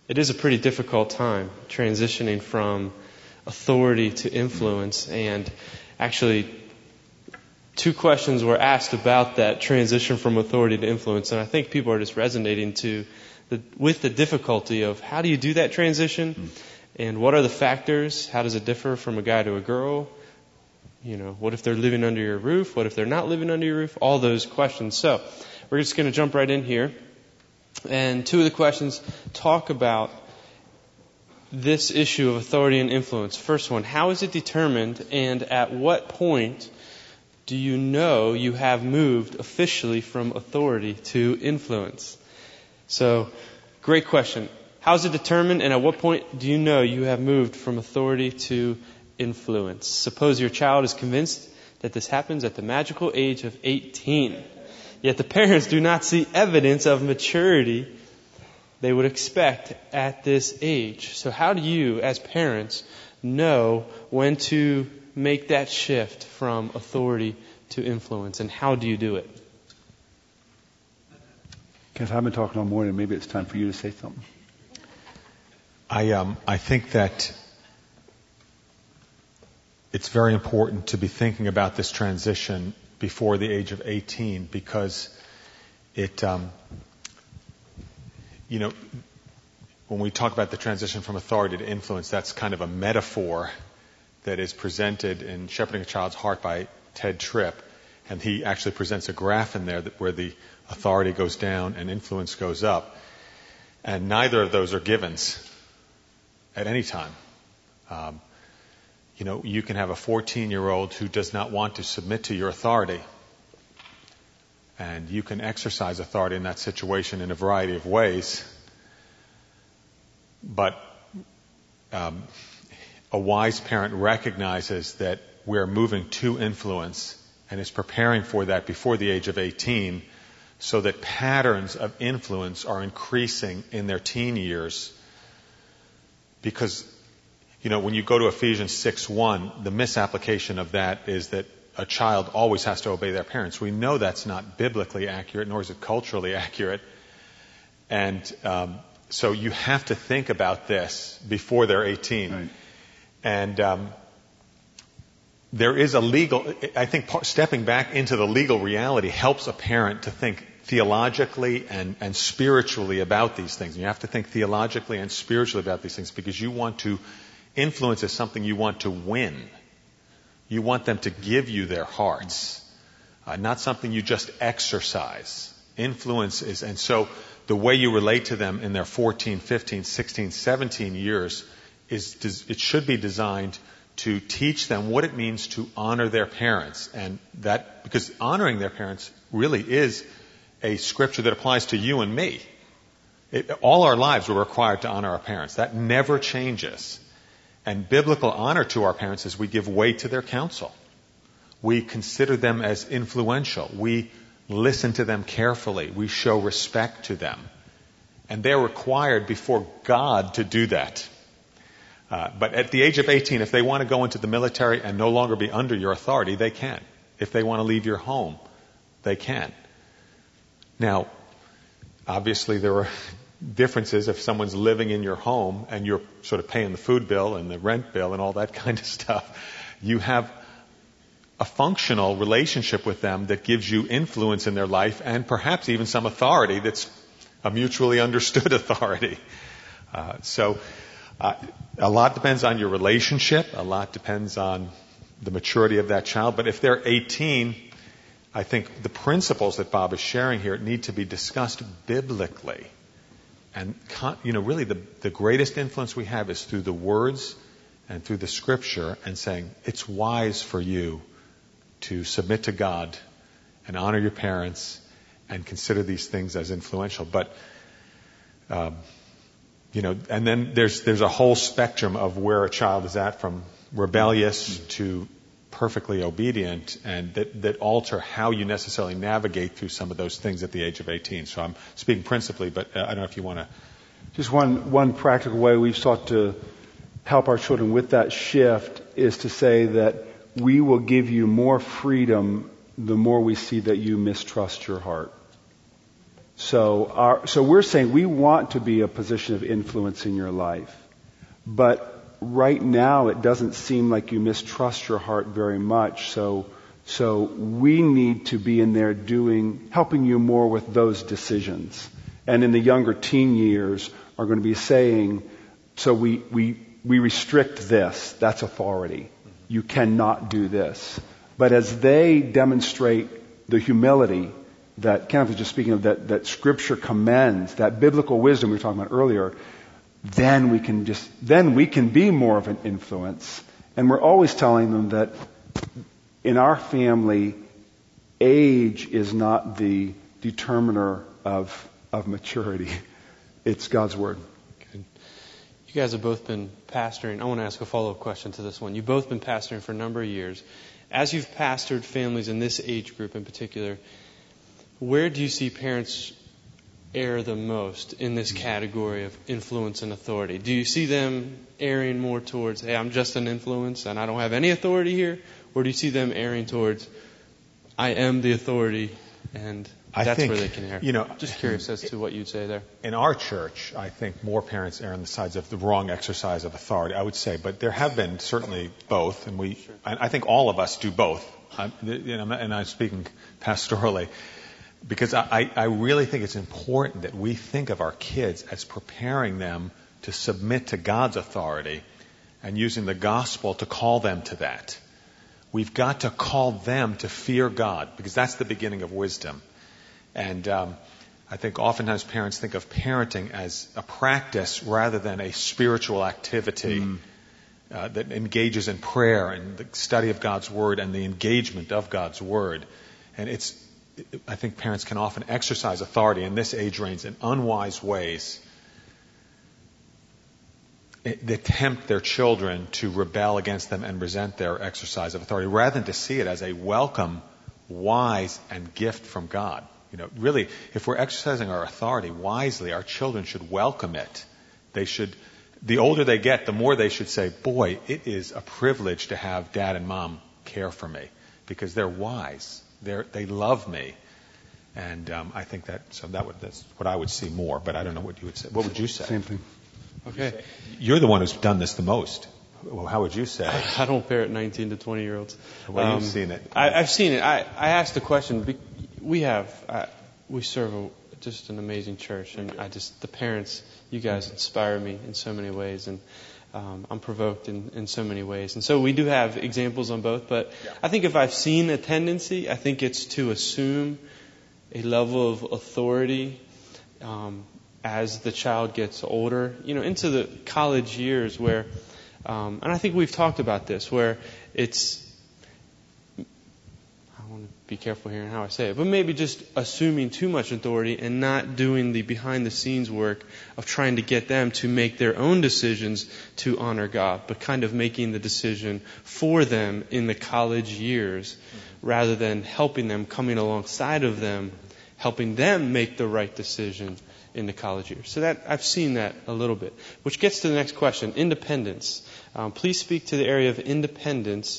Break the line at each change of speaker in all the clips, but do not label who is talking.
It is a pretty difficult time transitioning from authority to influence, and actually 2 questions were asked about that transition from authority to influence, and I think people are just resonating with the difficulty of how do you do that transition, and what are the factors, how does it differ from a guy to a girl, what if they're living under your roof, what if they're not living under your roof, all those questions. So we're just going to jump right in here, and 2 of the questions talk about this issue of authority and influence. First one, how is it determined, and at what point do you know you have moved officially from authority to influence? So, great question. How is it determined, and at what point do you know you have moved from authority to influence? Suppose your child is convinced that this happens at the magical age of 18. Yet the parents do not see evidence of maturity they would expect at this age. So how do you, as parents, know when to make that shift from authority to influence, and how do you do it?
Kenneth, I've been talking all morning. Maybe it's time for you to say something.
I think that it's very important to be thinking about this transition before the age of 18, because when we talk about the transition from authority to influence, that's kind of a metaphor that is presented in Shepherding a Child's Heart by Ted Tripp. And he actually presents a graph in there where the authority goes down and influence goes up. And neither of those are givens at any time. You can have a 14-year-old who does not want to submit to your authority. And you can exercise authority in that situation in a variety of ways. But a wise parent recognizes that we're moving to influence and is preparing for that before the age of 18, so that patterns of influence are increasing in their teen years. Because, when you go to Ephesians 6:1, the misapplication of that is that a child always has to obey their parents. We know that's not biblically accurate, nor is it culturally accurate. And so you have to think about this before they're 18.
Right.
And there is I think stepping back into the legal reality helps a parent to think theologically and spiritually about these things. You have to think theologically and spiritually about these things, because you want to influence is something you want to win. You want them to give you their hearts, not something you just exercise. Influence is, and so the way you relate to them in their 14, 15, 16, 17 years it should be designed to teach them what it means to honor their parents. And that, because honoring their parents really is a scripture that applies to you and me. All our lives we're required to honor our parents. That never changes. And biblical honor to our parents is we give weight to their counsel. We consider them as influential. We listen to them carefully. We show respect to them. And they're required before God to do that. But at the age of 18, if they want to go into the military and no longer be under your authority, they can. If they want to leave your home, they can. Now, obviously there are differences if someone's living in your home and you're sort of paying the food bill and the rent bill and all that kind of stuff. You have a functional relationship with them that gives you influence in their life, and perhaps even some authority that's a mutually understood authority. So a lot depends on your relationship. A lot depends on the maturity of that child. But if they're 18, I think the principles that Bob is sharing here need to be discussed biblically. And, really the greatest influence we have is through the words and through the scripture, and saying it's wise for you to submit to God and honor your parents and consider these things as influential. But, and then there's a whole spectrum of where a child is at, from rebellious to perfectly obedient, and that alter how you necessarily navigate through some of those things at the age of 18. So I'm speaking principally, but I don't know if you want to.
Just one practical way we've sought to help our children with that shift is to say that we will give you more freedom the more we see that you mistrust your heart. So we're saying we want to be a position of influence in your life. But right now it doesn't seem like you mistrust your heart very much. So we need to be in there helping you more with those decisions. And in the younger teen years are going to be saying, so we restrict this. That's authority. You cannot do this. But as they demonstrate the humility that Kenneth was just speaking of, that Scripture commends, that biblical wisdom we were talking about earlier, then we can be more of an influence. And we're always telling them that in our family, age is not the determiner of maturity. It's God's Word.
Good. You guys have both been pastoring. I want to ask a follow-up question to this one. You've both been pastoring for a number of years. As you've pastored families in this age group in particular, where do you see parents err the most in this category of influence and authority? Do you see them erring more towards, hey, I'm just an influence and I don't have any authority here? Or do you see them erring towards, I am the authority and that's where they can err? Just curious as to what you'd say there.
In our church, I think more parents err on the sides of the wrong exercise of authority, I would say. But there have been certainly both, and I think all of us do both. And I'm speaking pastorally. Because I really think it's important that we think of our kids as preparing them to submit to God's authority and using the gospel to call them to that. We've got to call them to fear God, because that's the beginning of wisdom. And I think oftentimes parents think of parenting as a practice rather than a spiritual activity that engages in prayer and the study of God's Word and the engagement of God's Word. And I think parents can often exercise authority in this age range in unwise ways that tempt their children to rebel against them and resent their exercise of authority, rather than to see it as a welcome, wise, and gift from God. Really, if we're exercising our authority wisely, our children should welcome it. The older they get, the more they should say, boy, it is a privilege to have Dad and Mom care for me, because they're wise. They love me. And I think that's what I would see more, but I don't know what you would say. What would you say?
Same thing.
Okay.
You're the one who's done this the most. Well, how would you say?
I don't parent 19 to 20-year-olds.
Well, you've seen it.
I've seen it. I asked the question. We serve just an amazing church, and the parents, you guys inspire me in so many ways, and I'm provoked in so many ways. And so we do have examples on both, but I think if I've seen a tendency, I think it's to assume a level of authority as the child gets older, into the college years where, and I think we've talked about this, where I want to be careful here in how I say it, but maybe just assuming too much authority and not doing the behind-the-scenes work of trying to get them to make their own decisions to honor God, but kind of making the decision for them in the college years, rather than helping them, coming alongside of them, helping them make the right decision in the college years. So I've seen that a little bit. Which gets to the next question, independence. Please speak to the area of independence.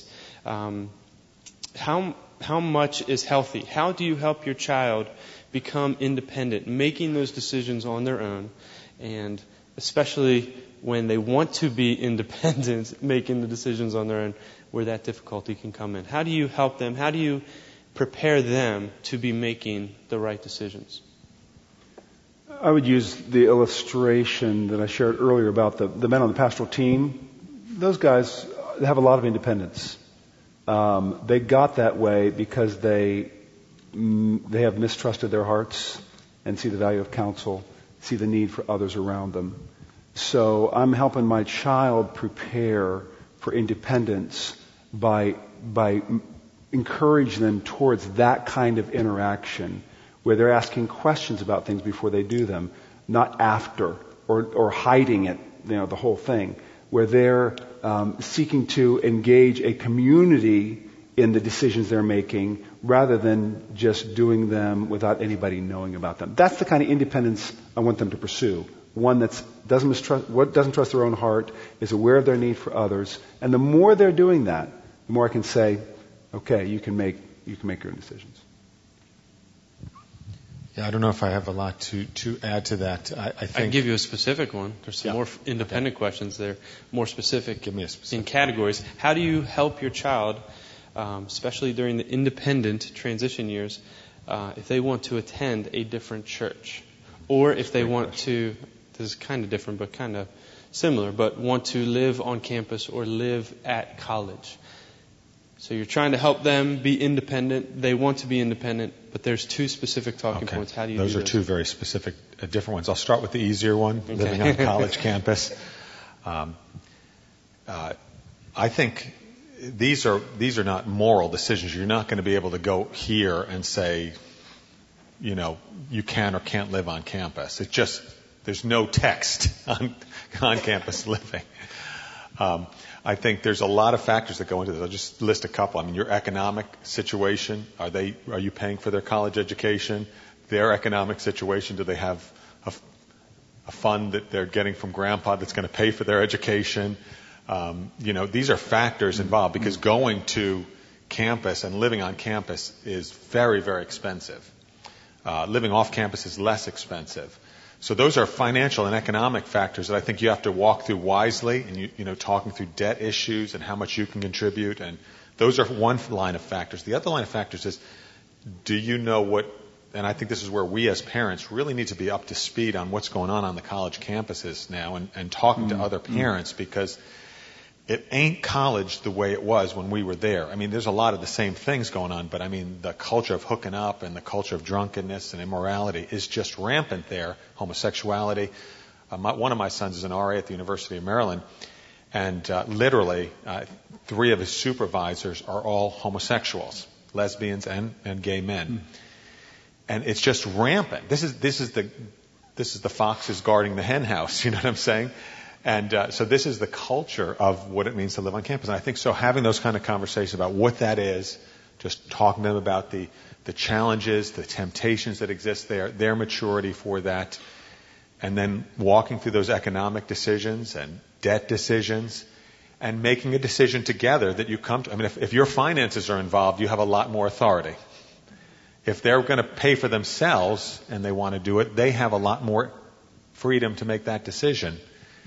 How much is healthy? How do you help your child become independent, making those decisions on their own, and especially when they want to be independent, making the decisions on their own, where that difficulty can come in? How do you help them? How do you prepare them to be making the right decisions?
I would use the illustration that I shared earlier about the men on the pastoral team. Those guys have a lot of independence. They got that way because they have mistrusted their hearts and see the value of counsel, see the need for others around them. So I'm helping my child prepare for independence by encouraging them towards that kind of interaction, where they're asking questions about things before they do them, not after, or hiding it, the whole thing, where they're seeking to engage a community in the decisions they're making, rather than just doing them without anybody knowing about them. That's the kind of independence I want them to pursue. One that doesn't trust their own heart, is aware of their need for others, and the more they're doing that, the more I can say, okay, you can make your own decisions.
Yeah, I don't know if I have a lot to add to that. I
I
think
can give you a specific one. There's some
Yeah.
more independent questions there, more specific.
Give me a specific
in categories. How do you help your child, especially during the independent transition years, if they want to attend a different church, or if they want to? This is kind of different, but kind of similar. But want to live on campus or live at college. So you're trying to help them be independent. They want to be independent, but there's two specific talking points. How do you
Those
do
are two very specific, different ones. I'll start with the easier one, living on a college campus. I think these are not moral decisions. You're not going to be able to go here and say, you can or can't live on campus. It's just, there's no text on campus living. I think there's a lot of factors that go into this. I'll just list a couple. I mean, your economic situation. Are you paying for their college education? Their economic situation. Do they have a fund that they're getting from grandpa that's going to pay for their education? These are factors involved, because going to campus and living on campus is very, very expensive. Living off campus is less expensive. So those are financial and economic factors that I think you have to walk through wisely, and talking through debt issues and how much you can contribute, and those are one line of factors. The other line of factors is, do you know what? And I think this is where we as parents really need to be up to speed on what's going on the college campuses now, and talking to other parents, because it ain't college the way it was when we were there. I mean, there's a lot of the same things going on, but I mean, the culture of hooking up and the culture of drunkenness and immorality is just rampant there. Homosexuality. One of my sons is an RA at the University of Maryland, and literally 3 of his supervisors are all homosexuals, lesbians and gay men, and it's just rampant. This is the foxes guarding the hen house. You know what I'm saying? And so this is the culture of what it means to live on campus. And I think so having those kind of conversations about what that is, just talking to them about the challenges, the temptations that exist there, their maturity for that, and then walking through those economic decisions and debt decisions, and making a decision together that you come to. I mean, if your finances are involved, you have a lot more authority. If they're going to pay for themselves and they want to do it, they have a lot more freedom to make that decision.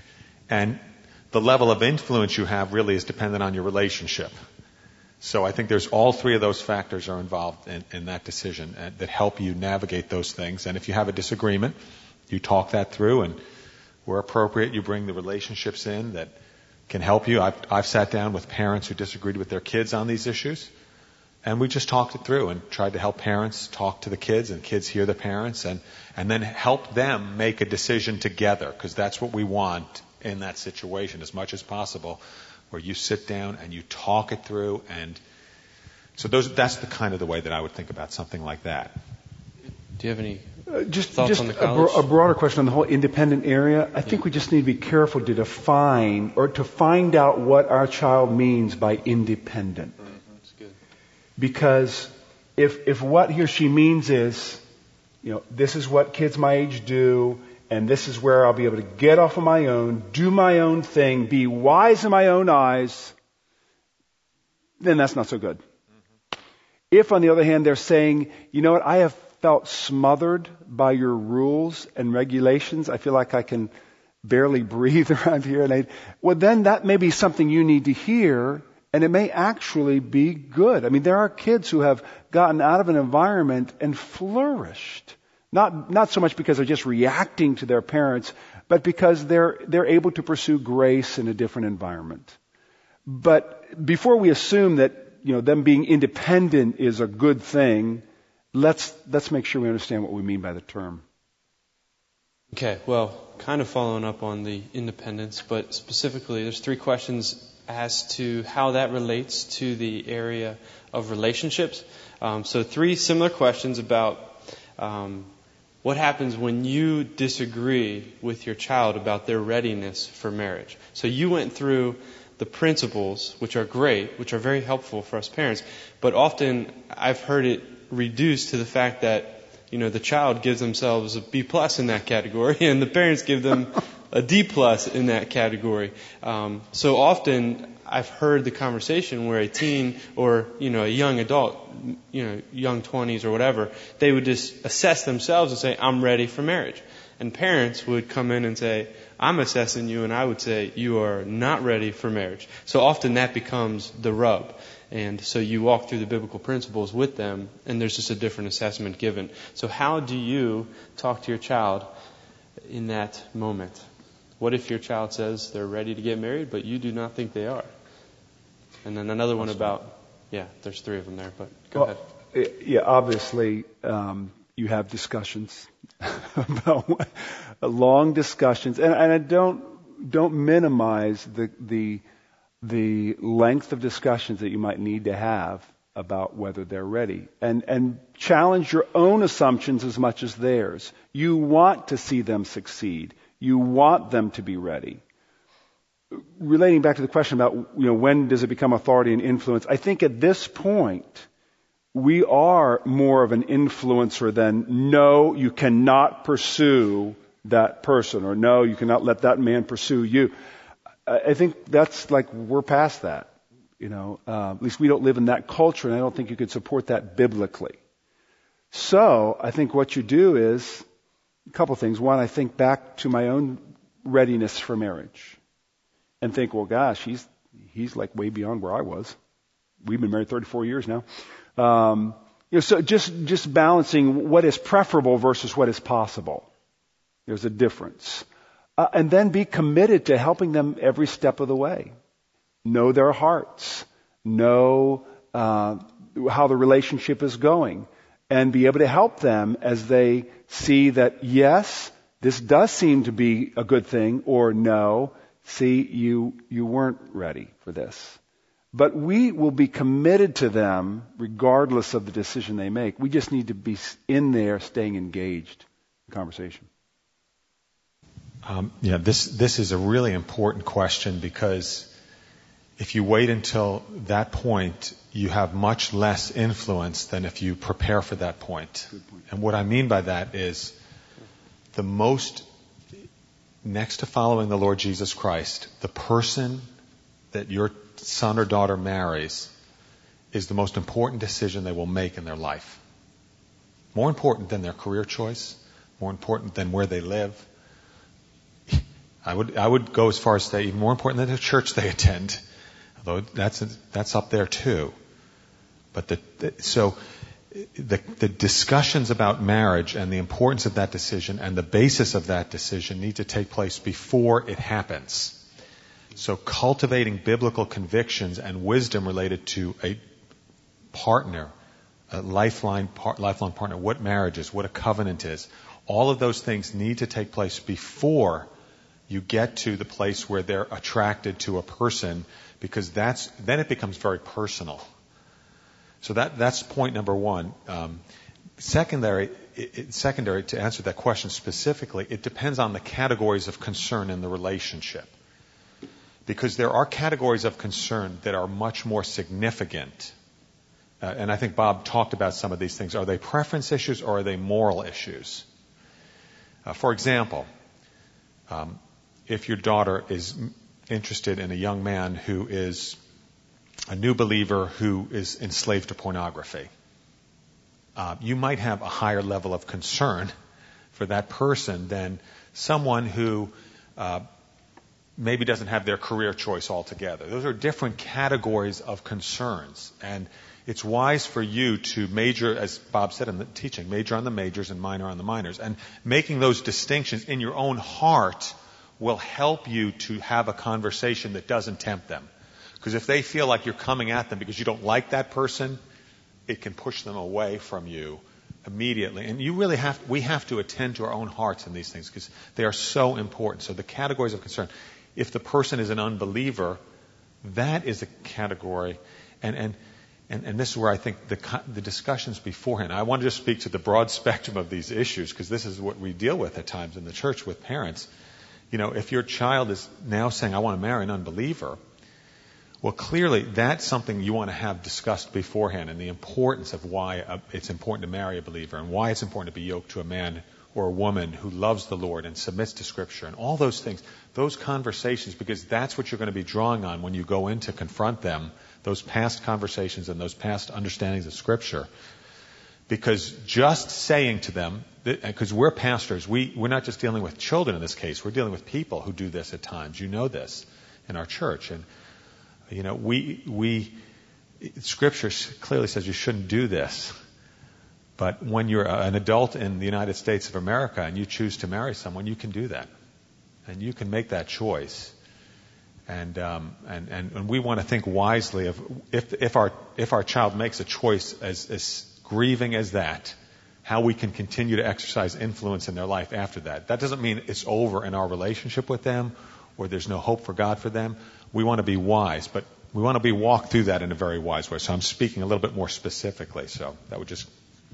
And the level of influence you have really is dependent on your relationship. So I think there's all 3 of those factors are involved in that decision that help you navigate those things. And if you have a disagreement, you talk that through, and where appropriate, you bring the relationships in that can help you. I've sat down with parents who disagreed with their kids on these issues, and we just talked it through and tried to help parents talk to the kids, and kids hear the parents, and then help them make a decision together, because that's what we want in that situation as much as possible, where you sit down and you talk it through. And so that's the kind of the way that I would think about something like that.
Do you have any
just
thoughts on the college?
a broader question on the whole independent area. I think we just need to be careful to define or to find out what our child means by independent.
That's good.
Because if what he or she means is, this is what kids my age do, and this is where I'll be able to get off on my own, do my own thing, be wise in my own eyes, then that's not so good. If, on the other hand, they're saying, I have felt smothered by your rules and regulations. I feel like I can barely breathe around here. Then that may be something you need to hear, and it may actually be good. I mean, there are kids who have gotten out of an environment and flourished. Not so much because they're just reacting to their parents, but because they're able to pursue grace in a different environment. But before we assume that them being independent is a good thing, let's make sure we understand what we mean by the term.
Okay, well, kind of following up on the independence, but specifically, there's 3 questions as to how that relates to the area of relationships. So 3 similar questions about what happens when you disagree with your child about their readiness for marriage. So you went through the principles, which are great, which are very helpful for us parents, but often I've heard it reduced to the fact that the child gives themselves a B+ in that category, and the parents give them a D plus in that category. So often I've heard the conversation where a teen or, a young adult, young 20s or whatever, they would just assess themselves and say, I'm ready for marriage. And parents would come in and say, I'm assessing you, and I would say, you are not ready for marriage. So often that becomes the rub. And so you walk through the biblical principles with them, and there's just a different assessment given. So how do you talk to your child in that moment? What if your child says they're ready to get married, but you do not think they are? And then another one about, there's 3 of them there, but go ahead.
Yeah, obviously, you have discussions about long discussions, and I don't minimize the length of discussions that you might need to have about whether they're ready, and challenge your own assumptions as much as theirs. You want to see them succeed. You want them to be ready. Relating back to the question about, when does it become authority and influence, I think at this point, we are more of an influencer than, no, you cannot pursue that person, or no, you cannot let that man pursue you. I think that's like, we're past that. At least we don't live in that culture, and I don't think you could support that biblically. So I think what you do is a couple things. One, I think back to my own readiness for marriage and think, well, gosh, he's like way beyond where I was. We've been married 34 years now. So just balancing what is preferable versus what is possible. There's a difference. And then be committed to helping them every step of the way. Know their hearts. Know how the relationship is going. And be able to help them as they see that, yes, this does seem to be a good thing, or no, see, you weren't ready for this. But we will be committed to them regardless of the decision they make. We just need to be in there, staying engaged in conversation.
This is a really important question, because if you wait until that point, you have much less influence than if you prepare for that point. And what I mean by that is the most, next to following the Lord Jesus Christ, the person that your son or daughter marries is the most important decision they will make in their life. More important than their career choice, more important than where they live. I would go as far as to say even more important than the church they attend, although that's up there too. But the discussions about marriage and the importance of that decision and the basis of that decision need to take place before it happens. So cultivating biblical convictions and wisdom related to a partner, a lifelong partner, what marriage is, what a covenant is, all of those things need to take place before you get to the place where they're attracted to a person, because then it becomes very personal. So that's point number one. Secondary, to answer that question specifically, it depends on the categories of concern in the relationship. Because there are categories of concern that are much more significant. And I think Bob talked about some of these things. Are they preference issues or are they moral issues? For example, if your daughter is interested in a young man who is a new believer who is enslaved to pornography, you might have a higher level of concern for that person than someone who maybe doesn't have their career choice altogether. Those are different categories of concerns. And it's wise for you to major, as Bob said in the teaching, major on the majors and minor on the minors. And making those distinctions in your own heart will help you to have a conversation that doesn't tempt them. Because if they feel like you're coming at them because you don't like that person, it can push them away from you immediately. And we have to attend to our own hearts in these things because they are so important. So the categories of concern. If the person is an unbeliever, that is a category. And this is where I think the discussions beforehand. I want to just speak to the broad spectrum of these issues because this is what we deal with at times in the church with parents. If your child is now saying, I want to marry an unbeliever, well, clearly that's something you want to have discussed beforehand, and the importance of why it's important to marry a believer and why it's important to be yoked to a man or a woman who loves the Lord and submits to Scripture and all those things, those conversations, because that's what you're going to be drawing on when you go in to confront them, those past conversations and those past understandings of Scripture. Because just saying to them, because we're pastors, we're not just dealing with children in this case, we're dealing with people who do this at times. You know this in our church. And, you know, Scripture clearly says you shouldn't do this. But when you're an adult in the United States of America and you choose to marry someone, you can do that. And you can make that choice. And we want to think wisely of if our child makes a choice as grieving as that, how we can continue to exercise influence in their life after that. That doesn't mean it's over in our relationship with them or there's no hope for God for them. We want to be wise, but we want to be walked through that in a very wise way. So I'm speaking a little bit more specifically. So that would just...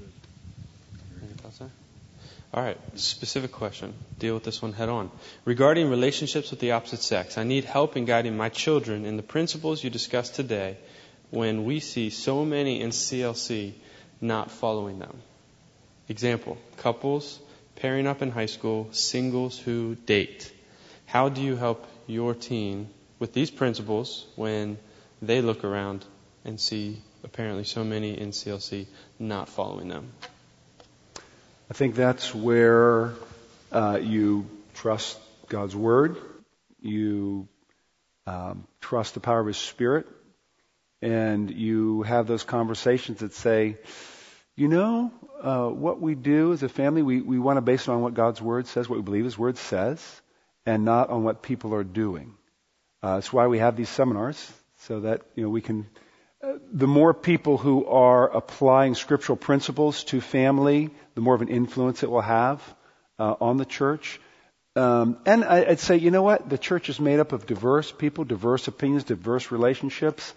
All right, specific question. Deal with this one head on. Regarding relationships with the opposite sex, I need help in guiding my children in the principles you discussed today when we see so many in CLC not following them. Example, couples pairing up in high school, singles who date. How do you help your teen with these principles when they look around and see apparently so many in CLC not following them?
I think that's where you trust God's Word, you trust the power of His Spirit, and you have those conversations that say, you know, what we do as a family, we want to base it on what God's Word says, what we believe His Word says, and not on what people are doing. That's why we have these seminars, so that, you know, we can... the more people who are applying scriptural principles to family, the more of an influence it will have on the church. And I'd say, you know what? The church is made up of diverse people, diverse opinions, diverse relationships.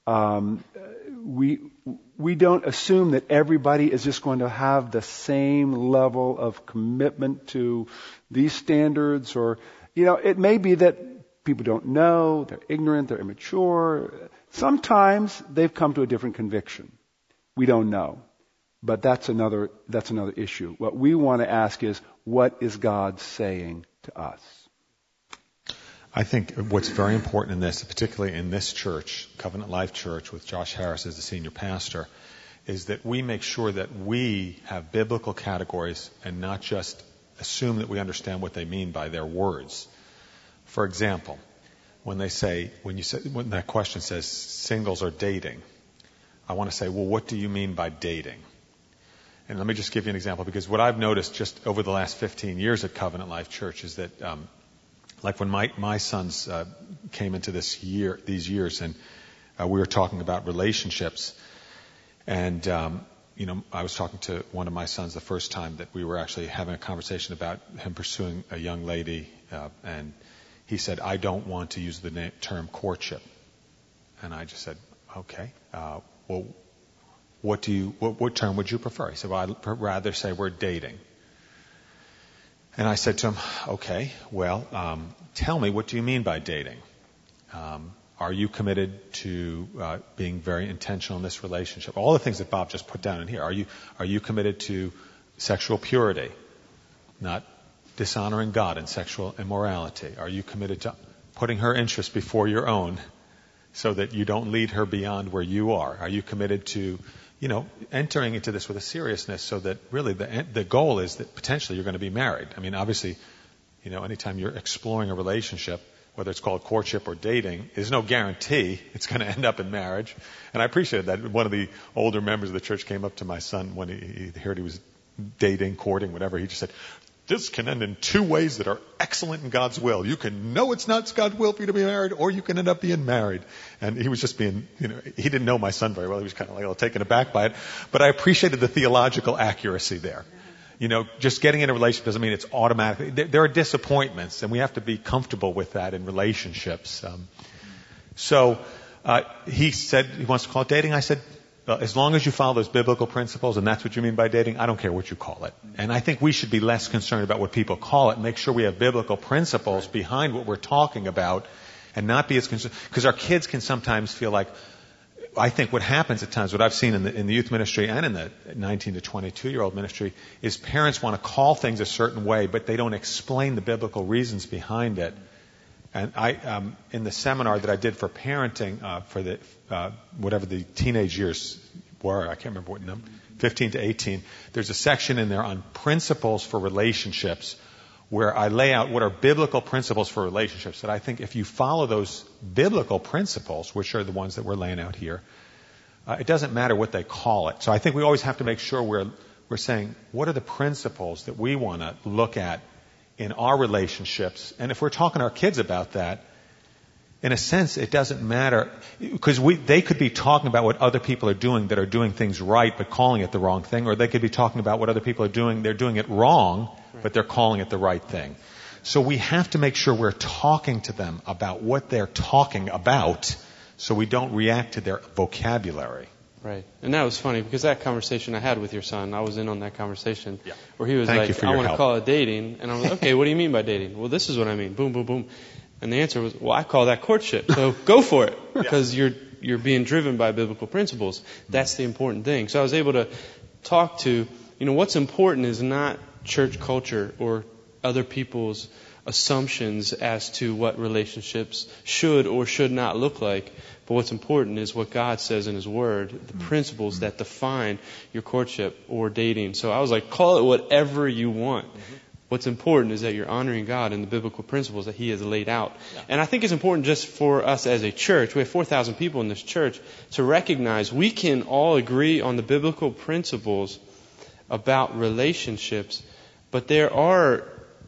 We don't assume that everybody is just going to have the same level of commitment to these standards, or, you know, it may be that people don't know, they're ignorant, they're immature. Sometimes they've come to a different conviction. We don't know. But that's another issue. What we want to ask is, what is God saying to us?
I think what's very important in this, particularly in this church, Covenant Life Church, with Josh Harris as the senior pastor, is that we make sure that we have biblical categories and not just assume that we understand what they mean by their words. For example, when that question says singles are dating, I want to say, well, what do you mean by dating? And let me just give you an example, because what I've noticed just over the last 15 years at Covenant Life Church is that, like when my sons came into these years, and we were talking about relationships, and I was talking to one of my sons the first time that we were actually having a conversation about him pursuing a young lady, and he said, I don't want to use the term courtship. And I just said, okay, well, what term would you prefer? He said, well, I'd rather say we're dating. And I said to him, okay, well, tell me, what do you mean by dating? Are you committed to being very intentional in this relationship? All the things that Bob just put down in here. Are you committed to sexual purity, not dishonoring God and sexual immorality? Are you committed to putting her interests before your own so that you don't lead her beyond where you are? Are you committed to, entering into this with a seriousness so that really the goal is that potentially you're going to be married? I mean, obviously, anytime you're exploring a relationship, whether it's called courtship or dating, there's no guarantee it's going to end up in marriage. And I appreciated that. One of the older members of the church came up to my son when he heard he was dating, courting, whatever. He just said, this can end in two ways that are excellent in God's will. You can know it's not God's will for you to be married, or you can end up being married. And he was just being, he didn't know my son very well. He was kind of like a little taken aback by it. But I appreciated the theological accuracy there. Just getting in a relationship doesn't mean it's automatic. There are disappointments, and we have to be comfortable with that in relationships. So he said he wants to call it dating. I said, as long as you follow those biblical principles, and that's what you mean by dating, I don't care what you call it. And I think we should be less concerned about what people call it, make sure we have biblical principles behind what we're talking about, and not be as concerned. Because our kids can sometimes feel like, I think what happens at times, what I've seen in the youth ministry and in the 19 to 22-year-old ministry, is parents want to call things a certain way, but they don't explain the biblical reasons behind it. And in the seminar that I did for parenting, for the whatever the teenage years were, I can't remember what number, 15 to 18, there's a section in there on principles for relationships, where I lay out what are biblical principles for relationships, that I think if you follow those biblical principles, which are the ones that we're laying out here, it doesn't matter what they call it. So I think we always have to make sure we're saying, what are the principles that we want to look at in our relationships? And if we're talking to our kids about that, in a sense, it doesn't matter, because they could be talking about what other people are doing that are doing things right but calling it the wrong thing, or they could be talking about what other people are doing, they're doing it wrong, but they're calling it the right thing. So we have to make sure we're talking to them about what they're talking about, so we don't react to their vocabulary.
Right. And that was funny, because that conversation I had with your son, I was in on that conversation, where he was
Thank you
like,
for
I
your
want to
help.
call it dating. And I was like, okay, what do you mean by dating? Well, this is what I mean. Boom, boom, boom. And the answer was, well, I call that courtship. So go for it, because you're being driven by biblical principles. That's the important thing. So I was able to talk to, what's important is not church culture or other people's assumptions as to what relationships should or should not look like. But what's important is what God says in His Word, the principles that define your courtship or dating. So I was like, call it whatever you want. What's important is that you're honoring God and the biblical principles that He has laid out. Yeah. And I think it's important just for us as a church, we have 4,000 people in this church, to recognize we can all agree on the biblical principles about relationships, but there are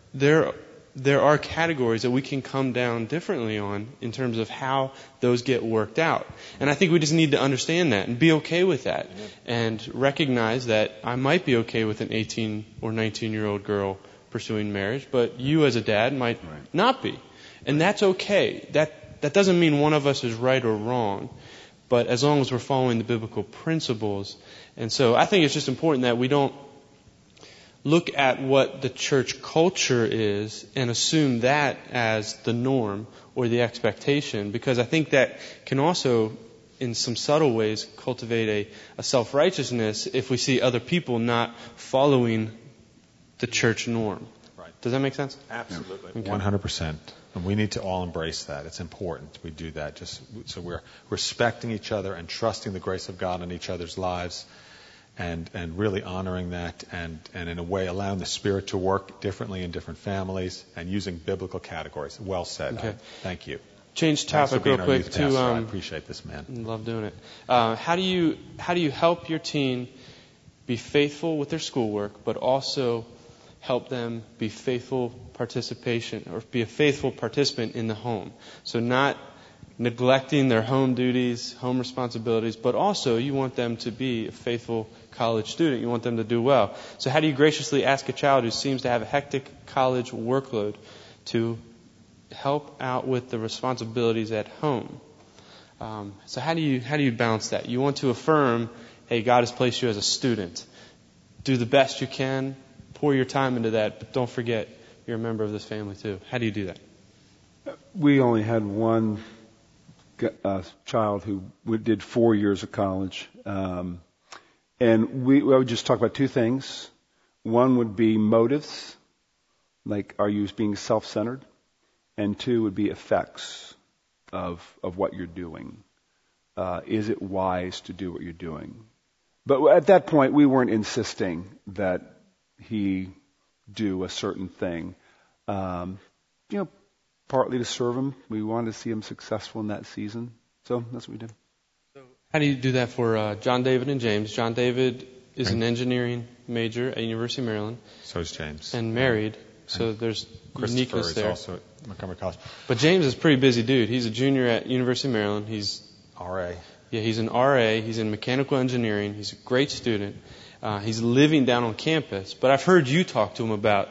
categories that we can come down differently on in terms of how those get worked out. And I think we just need to understand that and be okay with that. Amen. And recognize that I might be okay with an 18 or 19-year-old girl pursuing marriage, but you as a dad might not be. And that's okay. That doesn't mean one of us is right or wrong, but as long as we're following the biblical principles. And so I think it's just important that we don't look at what the church culture is and assume that as the norm or the expectation, because I think that can also, in some subtle ways, cultivate a self-righteousness if we see other people not following the church norm. Right. Does that make sense?
Absolutely. Okay. 100%. And we need to all embrace that. It's important we do that, just so we're respecting each other and trusting the grace of God in each other's lives, and really honoring that, and in a way allowing the Spirit to work differently in different families and using biblical categories. Well said.
Okay.
Thank you.
Change topic real quick to
I appreciate this, man.
Love doing it. How do you help your teen be faithful with their schoolwork, but also help them be faithful be a faithful participant in the home? So not neglecting their home duties, home responsibilities, but also you want them to be a faithful college student. You want them to do well. So how do you graciously ask a child who seems to have a hectic college workload to help out with the responsibilities at home? So how do you balance that? You want to affirm, hey, God has placed you as a student. Do the best you can. Pour your time into that, but don't forget you're a member of this family too. How do you do that?
We only had one child who did 4 years of college. And I would just talk about two things. One would be motives, like are you being self-centered? And two would be effects of what you're doing. Is it wise to do what you're doing? But at that point, we weren't insisting that he do a certain thing. Partly to serve him. We wanted to see him successful in that season. So that's what we did.
So how do you do that for John David and James? John David is an engineering major at University of Maryland.
So is James.
And married. So there's uniqueness there.
Christopher is also at Montgomery College.
But James is a pretty busy dude. He's a junior at University of Maryland. He's
RA.
Yeah, he's an RA. He's in mechanical engineering. He's a great student. He's living down on campus. But I've heard you talk to him about,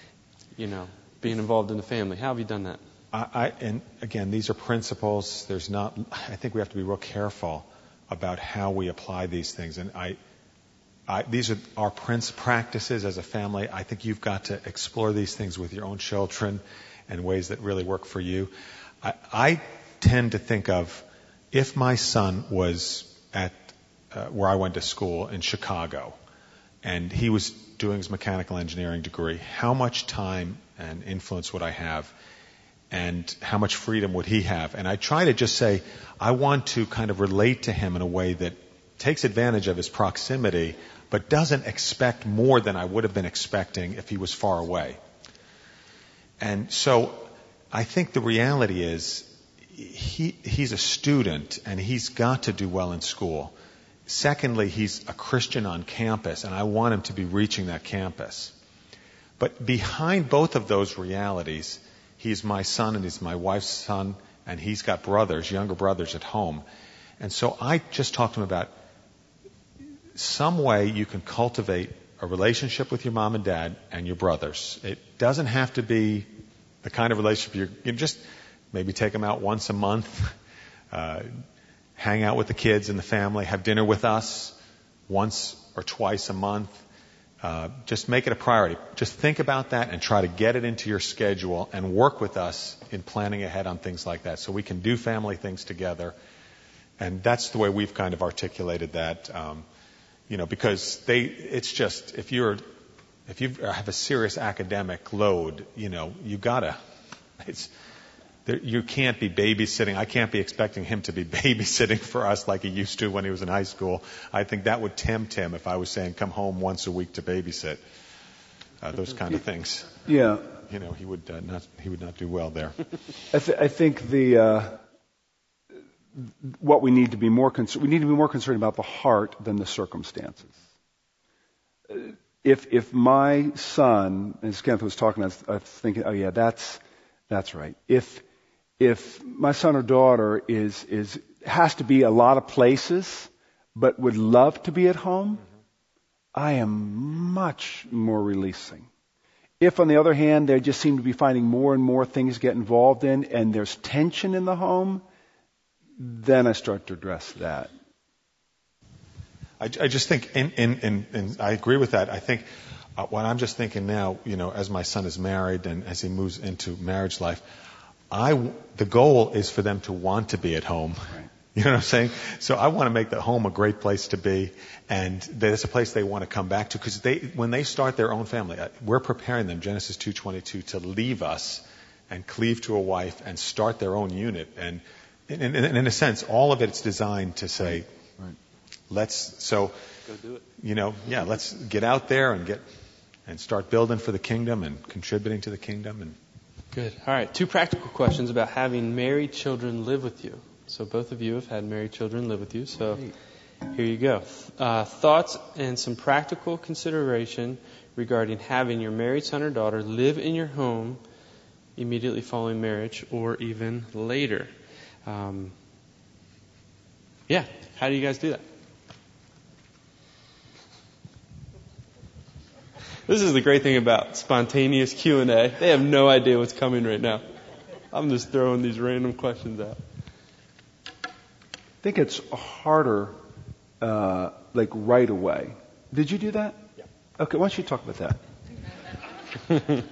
being involved in the family. How have you done that?
And again, these are principles. I think we have to be real careful about how we apply these things. And these are our practices as a family. I think you've got to explore these things with your own children in ways that really work for you. I tend to think of if my son was at where I went to school in Chicago, and he was doing his mechanical engineering degree, how much time and influence would I have? And how much freedom would he have? And I try to just say, I want to kind of relate to him in a way that takes advantage of his proximity, but doesn't expect more than I would have been expecting if he was far away. And so I think the reality is he's a student and he's got to do well in school. Secondly, he's a Christian on campus, and I want him to be reaching that campus. But behind both of those realities, he's my son and he's my wife's son, and he's got brothers, younger brothers at home. And so I just talked to him about some way you can cultivate a relationship with your mom and dad and your brothers. It doesn't have to be the kind of relationship you just maybe take them out once a month, hang out with the kids and the family, have dinner with us once or twice a month. Just make it a priority. Just think about that and try to get it into your schedule and work with us in planning ahead on things like that so we can do family things together. And that's the way we've kind of articulated that, because it's just, if you have a serious academic load, you can't be babysitting. I can't be expecting him to be babysitting for us like he used to when he was in high school. I think that would tempt him if I was saying, come home once a week to babysit. Those kind of things.
Yeah.
He would not do well there.
I think what we need to be more concerned about the heart than the circumstances. If my son, as Kenneth was talking, I was thinking, oh yeah, that's right. If my son or daughter has to be a lot of places, but would love to be at home, I am much more releasing. If, on the other hand, they just seem to be finding more and more things to get involved in, and there's tension in the home, then I start to address that.
I just think, and I agree with that. I think what I'm just thinking now, as my son is married and as he moves into marriage life, the goal is for them to want to be at home. Right. You know what I'm saying? So I want to make the home a great place to be, and that it's a place they want to come back to, because when they start their own family, we're preparing them, Genesis 2:22, to leave us and cleave to a wife and start their own unit. And in a sense, all of it's designed to say, right. Go do it. Let's get out there and start building for the kingdom and contributing to the kingdom.
Good. All right. 2 practical questions about having married children live with you. So both of you have had married children live with you. So here you go. Thoughts and some practical consideration regarding having your married son or daughter live in your home immediately following marriage or even later. How do you guys do that? This is the great thing about spontaneous Q&A. They have no idea what's coming right now. I'm just throwing these random questions out.
I think it's harder, right away. Did you do that? Yeah. Okay, why don't you talk about that?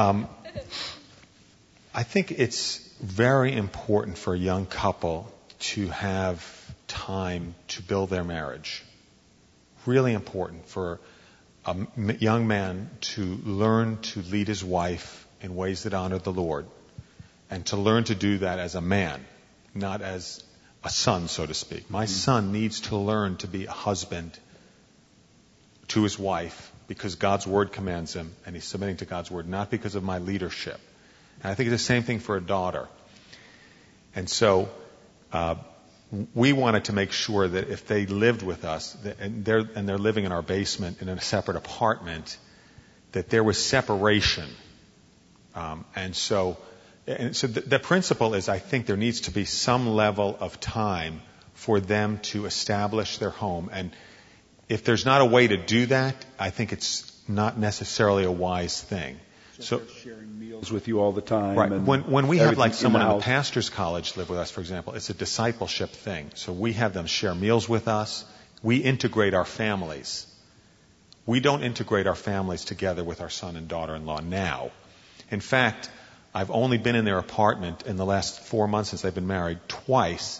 I think it's very important for a young couple to have time to build their marriage. Really important for a young man to learn to lead his wife in ways that honor the Lord, and to learn to do that as a man, not as a son, so to speak. My son needs to learn to be a husband to his wife because God's word commands him, and he's submitting to God's word, not because of my leadership. And I think it's the same thing for a daughter. And so we wanted to make sure that if they lived with us, and they're living in our basement in a separate apartment, that there was separation. And so the principle is, I think there needs to be some level of time for them to establish their home. And if there's not a way to do that, I think it's not necessarily a wise thing.
So sharing meals with you all the time.
Right. When we have someone in the pastor's college live with us, for example, it's a discipleship thing. So we have them share meals with us. We integrate our families. We don't integrate our families together with our son and daughter-in-law now. In fact, I've only been in their apartment in the last 4 months since they've been married twice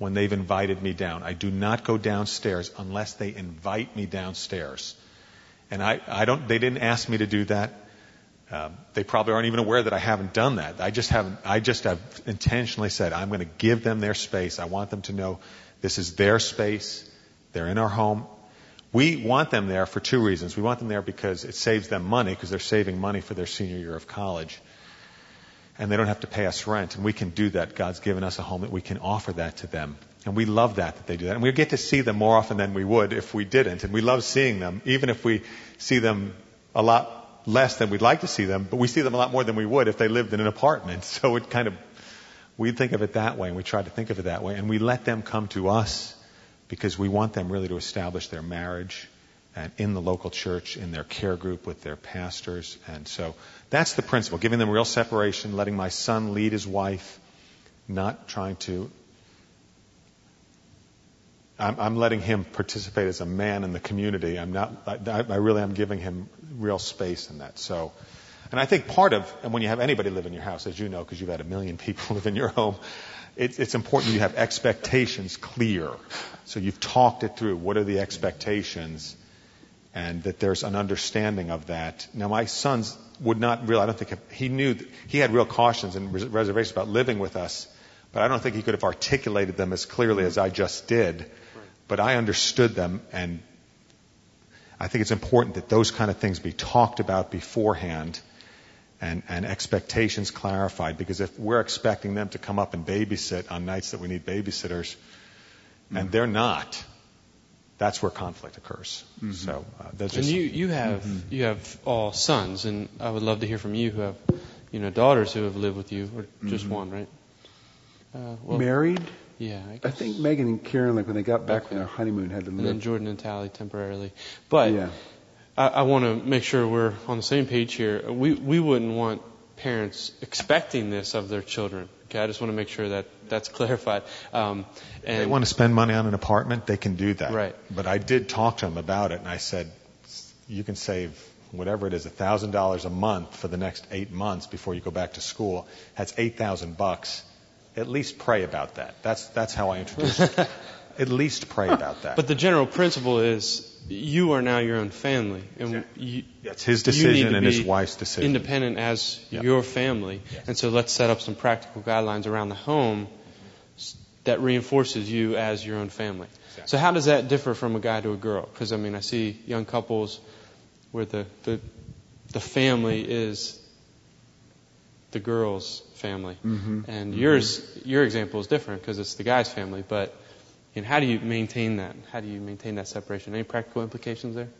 when they've invited me down. I do not go downstairs unless they invite me downstairs. And they didn't ask me to do that. They probably aren't even aware that I haven't done that. I just have intentionally said, I'm going to give them their space. I want them to know this is their space. They're in our home. We want them there for two reasons. We want them there because it saves them money, because they're saving money for their senior year of college. And they don't have to pay us rent. And we can do that. God's given us a home that we can offer that to them. And we love that they do that. And we get to see them more often than we would if we didn't. And we love seeing them, even if we see them a lot less than we'd like to see them. But we see them a lot more than we would if they lived in an apartment. So we think of it that way, and we try to think of it that way. And we let them come to us because we want them really to establish their marriage and in the local church, in their care group with their pastors. And so that's the principle, giving them real separation, letting my son lead his wife, not trying to... I'm letting him participate as a man in the community. I really am giving him real space in that. So, and I think and when you have anybody live in your house, as you know, because you've had 1 million people live in your home, it's important you have expectations clear. So you've talked it through. What are the expectations? And that there's an understanding of that. Now, my sons would not really, I don't think, he knew, he had real cautions and reservations about living with us, but I don't think he could have articulated them as clearly as I just did. But I understood them, and I think it's important that those kind of things be talked about beforehand and expectations clarified, because if we're expecting them to come up and babysit on nights that we need babysitters, and they're not, that's where conflict occurs. Mm-hmm. So that's just...
And you have all sons, and I would love to hear from you who have daughters who have lived with you, or just one, right?
Married?
Yeah,
I think Megan and Kieran, when they got back from their honeymoon, had to live.
And then Jordan and Tally temporarily. But yeah. I want to make sure we're on the same page here. We wouldn't want parents expecting this of their children. Okay, I just want to make sure that that's clarified.
And they want to spend money on an apartment, they can do that.
Right.
But I did talk to them about it, and I said, you can save whatever it is, $1,000 a month for the next 8 months before you go back to school. That's $8,000. At least pray about that. That's how I introduce it. At least pray about that.
But the general principle is you are now your own family. And
it's his decision and his wife's decision.
Independent as your family. Yes. And so let's set up some practical guidelines around the home that reinforces you as your own family. Exactly. So how does that differ from a guy to a girl? Because, I see young couples where the family is the girl's family. Mm-hmm. And your example is different because it's the guy's family. But how do you maintain that? How do you maintain that separation? Any practical implications there?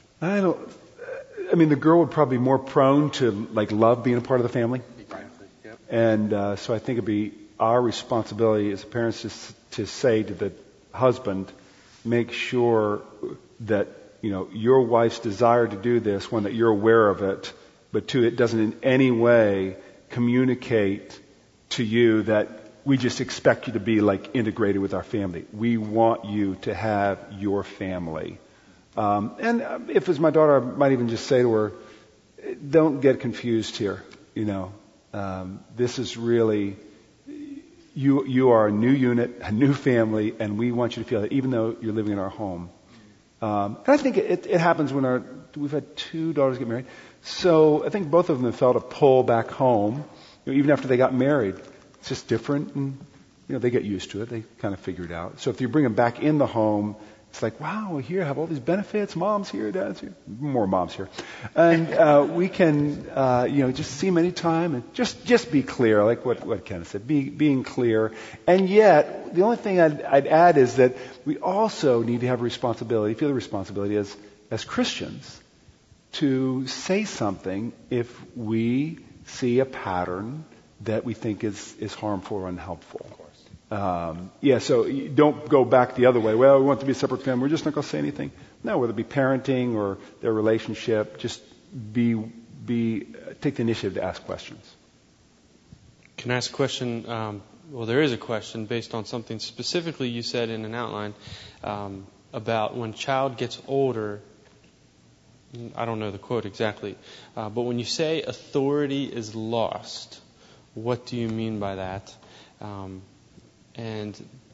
The girl would probably be more prone to love being a part of the family.
Yep.
And so I think it'd be our responsibility as parents to say to the husband, make sure that your wife's desire to do this, one, that you're aware of it, but two, it doesn't in any way communicate to you that we just expect you to be integrated with our family. We want you to have your family. And if it's my daughter, I might even just say to her, don't get confused here. This is really, you are a new unit, a new family, and we want you to feel that even though you're living in our home. And I think it happens when we've had 2 daughters get married. So I think both of them have felt a pull back home, even after they got married. It's just different, and they get used to it. They kind of figure it out. So if you bring them back in the home, it's wow, we're here, have all these benefits. Mom's here, Dad's here, more moms here, and we can just see them anytime and just be clear, like what Kenneth said, being clear. And yet, the only thing I'd add is that we also need to have a responsibility, feel the responsibility as Christians, to say something if we see a pattern that we think is harmful or unhelpful. Of course. So you don't go back the other way. Well, we want to be a separate family. We're just not going to say anything. No, whether it be parenting or their relationship, just take the initiative to ask questions.
Can I ask a question? Well, there is a question based on something specifically you said in an outline about when a child gets older. I don't know the quote exactly, but when you say authority is lost, what do you mean by that? And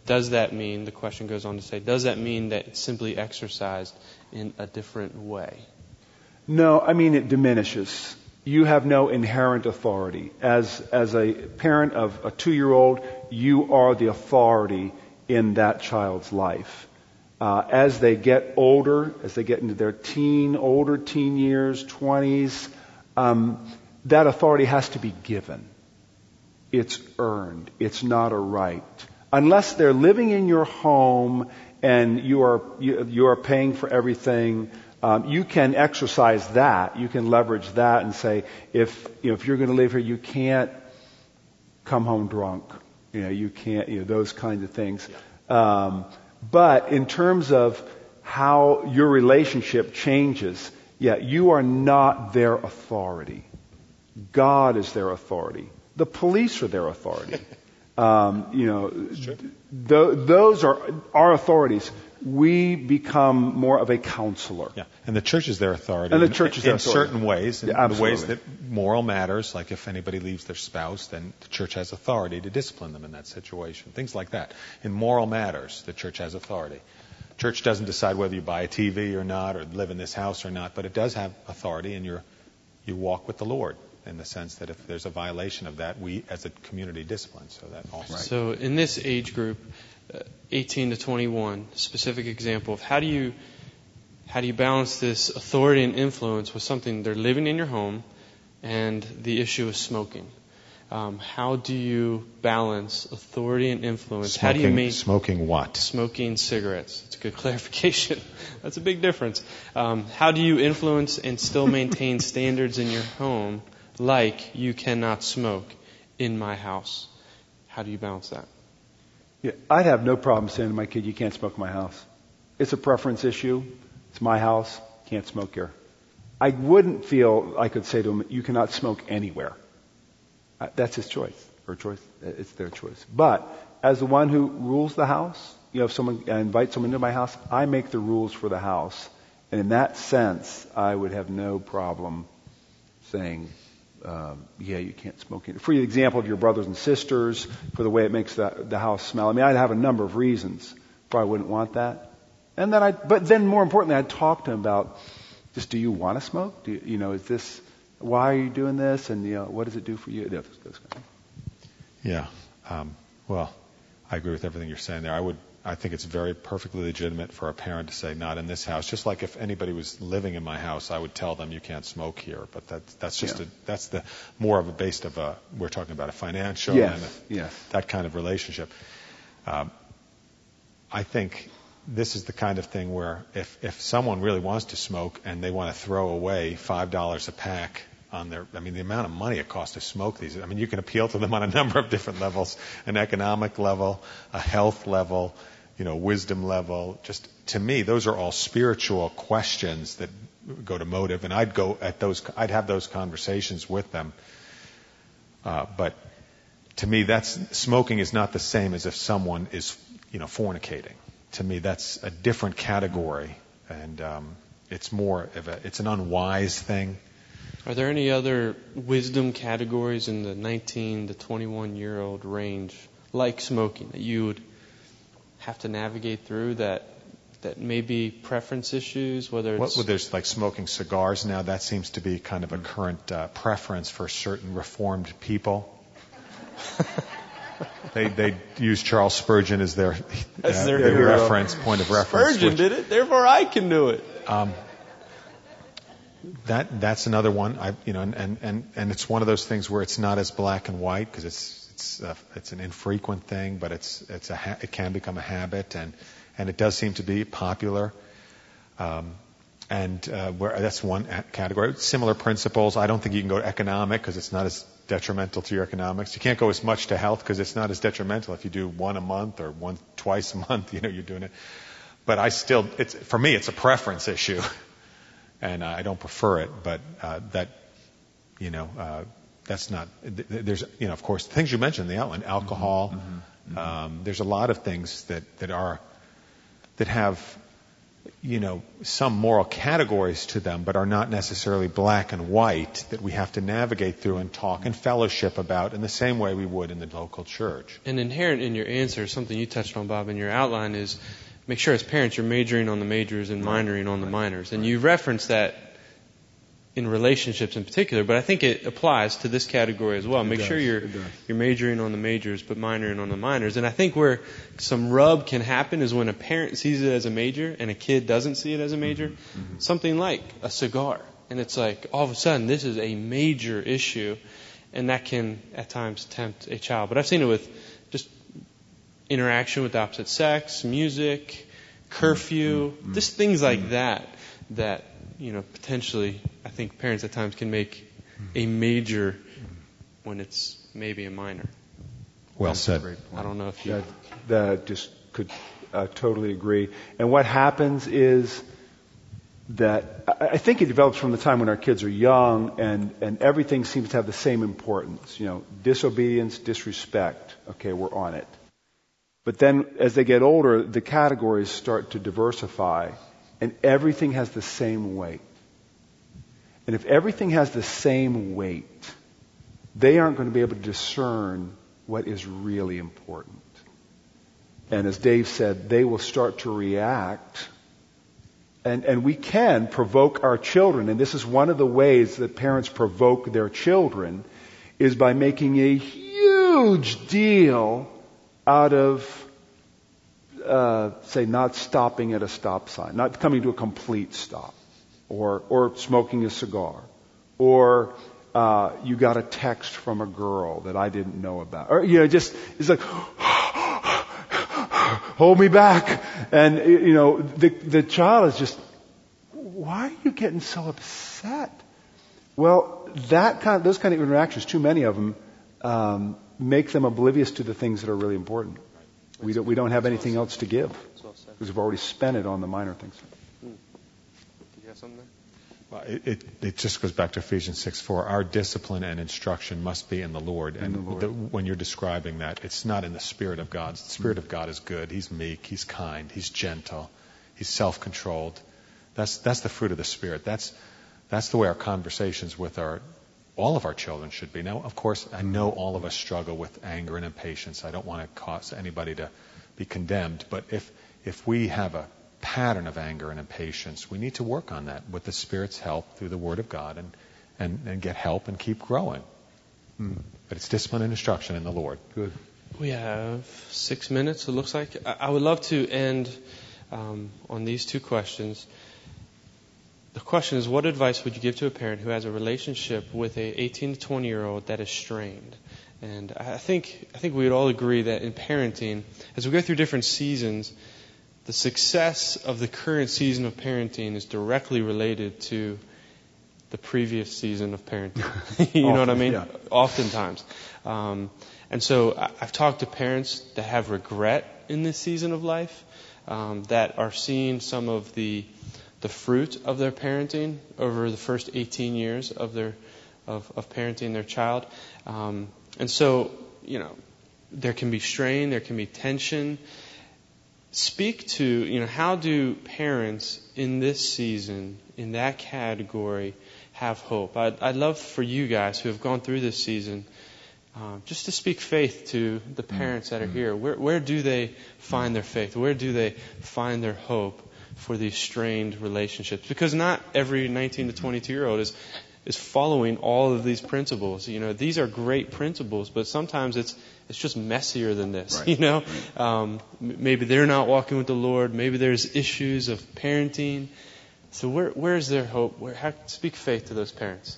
does that mean, the question goes on to say, does that mean that it's simply exercised in a different way?
No, I mean it diminishes. You have no inherent authority. As a parent of a 2-year-old, you are the authority in that child's life. As they get older, as they get into their older teen years, 20s, that authority has to be given. It's earned. It's not a right. Unless they're living in your home and you are paying for everything, you can exercise that. You can leverage that and say, if you're going to live here, you can't come home drunk. You can't. Those kinds of things. Yeah. But in terms of how your relationship changes, you are not their authority. God is their authority. The police are their authority. Those are our authorities. We become more of a counselor.
Yeah, and the church is their authority.
And the church is their authority.
Certain ways, in the ways that moral matters, like if anybody leaves their spouse, then the church has authority to discipline them in that situation. Things like that. In moral matters, the church has authority. Church doesn't decide whether you buy a TV or not, or live in this house or not, but it does have authority, and you walk with the Lord in the sense that if there's a violation of that, we as a community discipline. So that also.
Right. So in this age group, 18 to 21, specific example of how do you balance this authority and influence with something they're living in your home, and the issue is smoking. How do you balance authority and influence? How do you
smoking what?
Smoking cigarettes. It's a good clarification. That's a big difference. How do you influence and still maintain standards in your home, like you cannot smoke in my house? How do you balance that?
Yeah, I'd have no problem saying to my kid, you can't smoke in my house. It's a preference issue. It's my house. Can't smoke here. I wouldn't feel I could say to him, you cannot smoke anywhere. That's his choice, her choice. It's their choice. But as the one who rules the house, if someone invites someone into my house, I make the rules for the house. And in that sense, I would have no problem saying, you can't smoke in. For the example of your brothers and sisters, for the way it makes the house smell. I mean, I'd have a number of reasons why I wouldn't want that. And then but then more importantly, I'd talk to him about, just, do you want to smoke? Is this, why are you doing this? And, what does it do for you? Those kind of things.
Yeah. Well, I agree with everything you're saying there. I think it's very perfectly legitimate for a parent to say, not in this house. Just like if anybody was living in my house, I would tell them you can't smoke here. But that's just that's the more of a based of we're talking about a financial and that kind of relationship. I think this is the kind of thing where if someone really wants to smoke and they want to throw away $5 a pack on the amount of money it costs to smoke these. You can appeal to them on a number of different levels, an economic level, a health level, wisdom level. Just to me, those are all spiritual questions that go to motive, and I'd have those conversations with them. But to me, smoking is not the same as if someone is, fornicating. To me, that's a different category, and it's more of it's an unwise thing.
Are there any other wisdom categories in the 19 to 21-year-old range, like smoking, that you would have to navigate through that may be preference issues, whether it's...
There's like smoking cigars now. That seems to be kind of a current preference for certain reformed people. They use Charles Spurgeon as their reference, point of reference.
Spurgeon did it, therefore I can do it.
That's another one. And it's one of those things where it's not as black and white because it's an infrequent thing, but it can become a habit, and it does seem to be popular. That's one category. Similar principles. I don't think you can go to economic because it's not as detrimental to your economics. You can't go as much to health because it's not as detrimental if you do one a month or twice a month. You're doing it. But for me, it's a preference issue. And I don't prefer it, but that's not. There's, of course, the things you mentioned in the outline, alcohol. Mm-hmm. There's a lot of things that have some moral categories to them, but are not necessarily black and white that we have to navigate through and talk and fellowship about in the same way we would in the local church.
And inherent in your answer, something you touched on, Bob, in your outline is make sure as parents you're majoring on the majors and minoring on the minors. And you referenced that in relationships in particular, but I think it applies to this category as well. Make sure you're majoring on the majors but minoring on the minors. And I think where some rub can happen is when a parent sees it as a major and a kid doesn't see it as a major. Mm-hmm. Something like a cigar. And it's like all of a sudden this is a major issue, and that can at times tempt a child. But I've seen it with just interaction with the opposite sex, music, curfew, just things like that potentially I think parents at times can make a major when it's maybe a minor.
Well said.
I don't know if you...
That just could totally agree. And what happens is that I think it develops from the time when our kids are young and everything seems to have the same importance. Disobedience, disrespect. Okay, we're on it. But then as they get older, the categories start to diversify and everything has the same weight. And if everything has the same weight, they aren't going to be able to discern what is really important. And as Dave said, they will start to react. And we can provoke our children. And this is one of the ways that parents provoke their children is by making a huge deal out of say not stopping at a stop sign, not coming to a complete stop, or smoking a cigar, or you got a text from a girl that I didn't know about, or just it's like hold me back, and the child is just, why are you getting so upset? Well, those kind of interactions, too many of them, make them oblivious to the things that are really important. We don't have anything else to give because we've already spent it on the minor things.
Do you have something there?
Well, it just goes back to Ephesians 6:4. Our discipline and instruction must be in the Lord. And when you're describing that, it's not in the Spirit of God. The Spirit of God is good. He's meek. He's kind. He's gentle. He's self-controlled. That's the fruit of the Spirit. That's the way our conversations with all of our children should be. Now, of course, I know all of us struggle with anger and impatience. I don't want to cause anybody to be condemned. But if we have a pattern of anger and impatience, we need to work on that with the Spirit's help through the Word of God and get help and keep growing. But it's discipline and instruction in the Lord.
Good.
We have 6 minutes, it looks like. I would love to end on these two questions. The question is, what advice would you give to a parent who has a relationship with a 18 to 20-year-old that is strained? And I think we would all agree that in parenting, as we go through different seasons, the success of the current season of parenting is directly related to the previous season of parenting. You know what I mean?
Yeah.
Oftentimes. And so I've talked to parents that have regret in this season of life, that are seeing some of the fruit of their parenting over the first 18 years of parenting their child. And so, there can be strain, there can be tension. Speak to, how do parents in this season, in that category, have hope? I'd love for you guys who have gone through this season, just to speak faith to the parents that are here. Where do they find their faith? Where do they find their hope for these strained relationships? Because not every 19 to 22-year-old is following all of these principles. These are great principles, but sometimes it's just messier than this. Right. Maybe they're not walking with the Lord. Maybe there's issues of parenting. So where is their hope? Speak faith to those parents.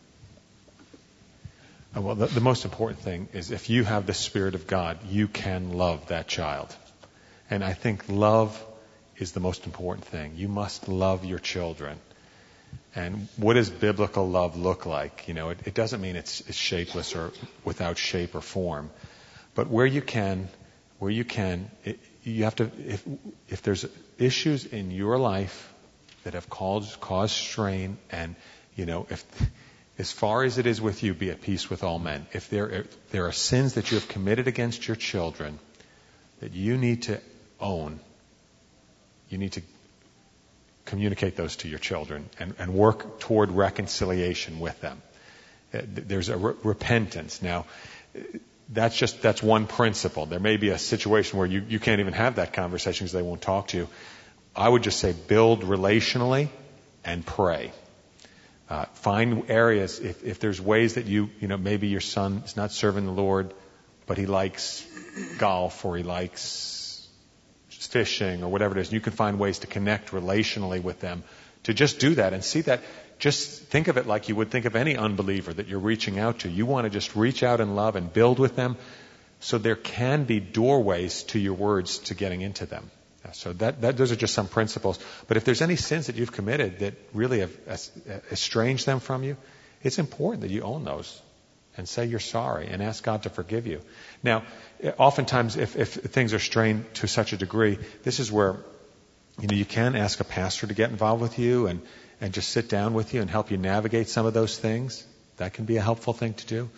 Well, the most important thing is if you have the Spirit of God, you can love that child. And I think love is the most important thing. You must love your children. And what does biblical love look like? It doesn't mean it's shapeless or without shape or form. But where you can, you have to, if there's issues in your life that have caused strain, and, if as far as it is with you, be at peace with all men. If there are sins that you have committed against your children that you need to own, you need to communicate those to your children and work toward reconciliation with them. There's a repentance. Now, that's one principle. There may be a situation where you can't even have that conversation because they won't talk to you. I would just say build relationally and pray. Find areas, if there's ways that maybe your son is not serving the Lord, but he likes golf or he likes fishing or whatever it is, and you can find ways to connect relationally with them, to just do that and see that. Just think of it like you would think of any unbeliever that you're reaching out to. You want to just reach out in love and build with them, so there can be doorways to your words to getting into them. So those are just some principles. But if there's any sins that you've committed that really have estranged them from you, it's important that you own those and say you're sorry and ask God to forgive you. Now, oftentimes if things are strained to such a degree, this is where you can ask a pastor to get involved with you and just sit down with you and help you navigate some of those things. That can be a helpful thing to do.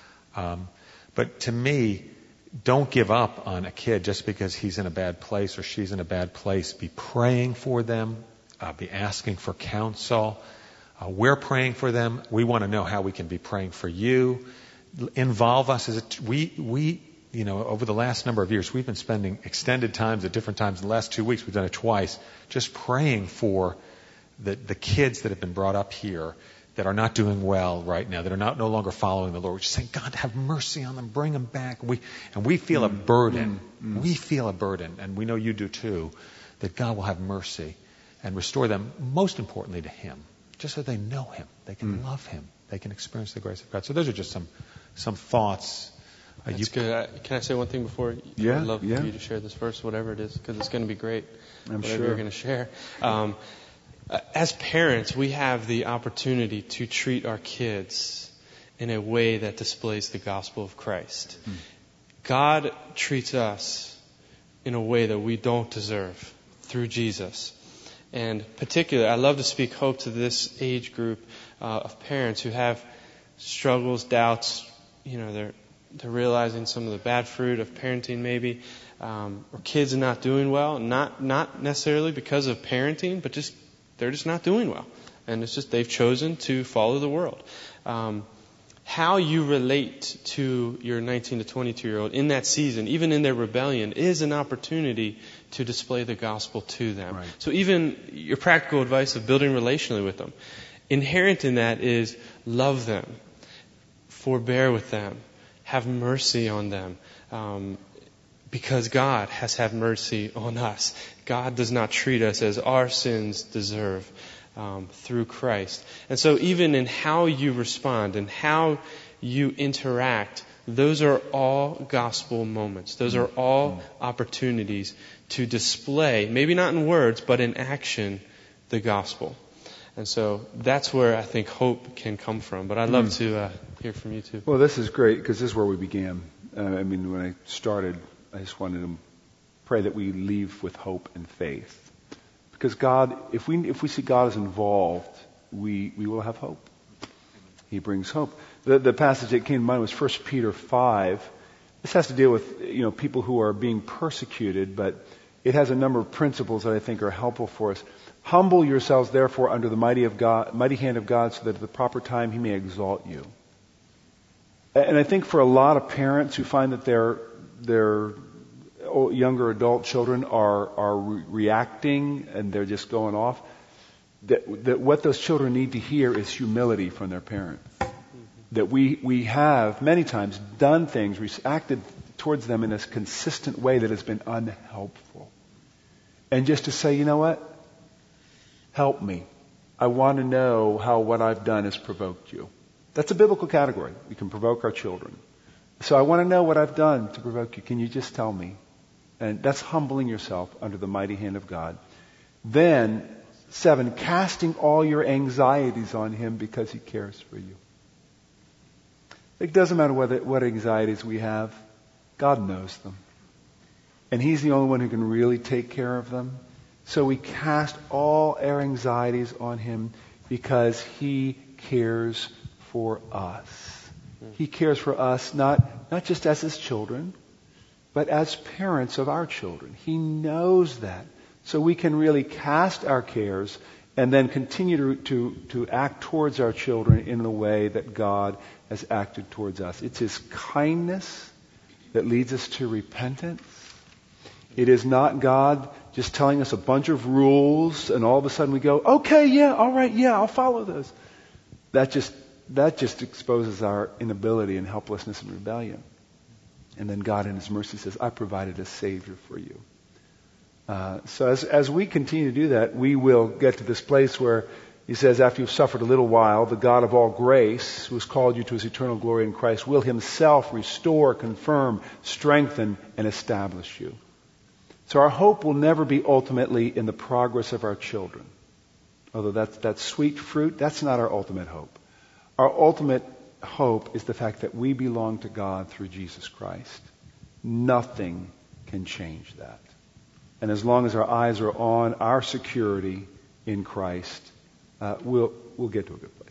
But to me, don't give up on a kid just because he's in a bad place or she's in a bad place. Be praying for them. Be asking for counsel. We're praying for them. We want to know how we can be praying for you. Involve us we over the last number of years, we've been spending extended times at different times. In the last 2 weeks, we've done it twice, just praying for the kids that have been brought up here that are not doing well right now, that are no longer following the Lord. We're just saying, God, have mercy on them, bring them back. We feel a burden. We feel a burden, and we know you do too, that God will have mercy and restore them, most importantly to Him, just so they know Him, they can love Him, they can experience the grace of God. So those are just some thoughts.
That's good. Can I say one thing before?
Yeah,
I'd love for you to share this verse, whatever it is, because it's going to be great.
I'm
whatever
sure
you're going to share. As parents, we have the opportunity to treat our kids in a way that displays the gospel of Christ. God treats us in a way that we don't deserve through Jesus. And particularly, I love to speak hope to this age group of parents who have struggles, doubts. They're realizing some of the bad fruit of parenting maybe, or kids not doing well, not necessarily because of parenting, but they're just not doing well. And it's just they've chosen to follow the world. How you relate to your 19 to 22-year-old in that season, even in their rebellion, is an opportunity to display the gospel to them.
Right.
So even your practical advice of building relationally with them, inherent in that is love them, forbear with them, have mercy on them. Because God has had mercy on us. God does not treat us as our sins deserve through Christ. And so even in how you respond and how you interact, those are all gospel moments. Those are all opportunities to display, maybe not in words, but in action, the gospel. And so that's where I think hope can come from. But I'd love to hear from you too.
Well, this is great because this is where we began. When I started, I just wanted to pray that we leave with hope and faith. Because God, if we see God as involved, we will have hope. He brings hope. The passage that came to mind was 1 Peter 5. This has to deal with people who are being persecuted, but it has a number of principles that I think are helpful for us. Humble yourselves, therefore, under the mighty hand of God, so that at the proper time He may exalt you. And I think for a lot of parents who find that their younger adult children are reacting and they're just going off, that what those children need to hear is humility from their parent. That we have many times done things, reacted towards them in a consistent way that has been unhelpful. And just to say, you know what? Help me. I want to know how what I've done has provoked you. That's a biblical category. We can provoke our children. So I want to know what I've done to provoke you. Can you just tell me? And that's humbling yourself under the mighty hand of God. Then, 7, casting all your anxieties on Him because He cares for you. It doesn't matter what anxieties we have. God knows them. And He's the only one who can really take care of them. So we cast all our anxieties on Him because He cares for us. He cares for us not just as His children, but as parents of our children. He knows that. So we can really cast our cares and then continue to act towards our children in the way that God has acted towards us. It's His kindness that leads us to repentance. It is not God just telling us a bunch of rules and all of a sudden we go, okay, yeah, all right, yeah, I'll follow those. That just exposes our inability and helplessness and rebellion. And then God in His mercy says, I provided a Savior for you. So as we continue to do that, we will get to this place where He says, after you've suffered a little while, the God of all grace, who has called you to His eternal glory in Christ, will Himself restore, confirm, strengthen, and establish you. So our hope will never be ultimately in the progress of our children. Although that's sweet fruit, that's not our ultimate hope. Our ultimate hope is the fact that we belong to God through Jesus Christ. Nothing can change that. And as long as our eyes are on our security in Christ, we'll get to a good place.